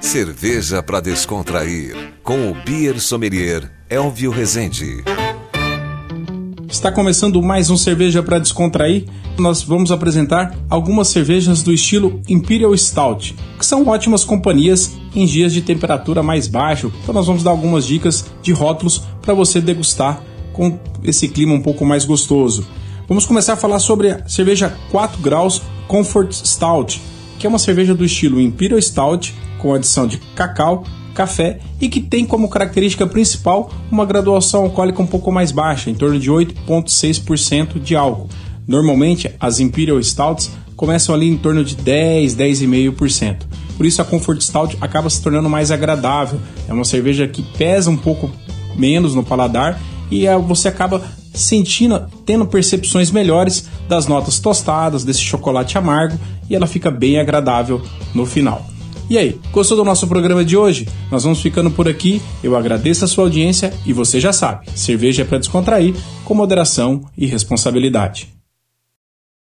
Cerveja para descontrair, com o Beer Sommelier Elvio Rezende. Está começando mais um Cerveja para Descontrair. Nós vamos apresentar algumas cervejas do estilo Imperial Stout, que são ótimas companhias em dias de temperatura mais baixo. Então nós vamos dar algumas dicas de rótulos para você degustar com esse clima um pouco mais gostoso. Vamos começar a falar sobre a cerveja 4 graus Comfort Stout, que é uma cerveja do estilo Imperial Stout, com adição de cacau, café e que tem como característica principal uma graduação alcoólica um pouco mais baixa, em torno de 8,6% de álcool. Normalmente as Imperial Stouts começam ali em torno de 10,5%. Por isso a Comfort Stout acaba se tornando mais agradável. É uma cerveja que pesa um pouco menos no paladar e você acaba tendo percepções melhores das notas tostadas, desse chocolate amargo, e ela fica bem agradável no final. E aí, gostou do nosso programa de hoje? Nós vamos ficando por aqui, eu agradeço a sua audiência e você já sabe, cerveja é para descontrair, com moderação e responsabilidade.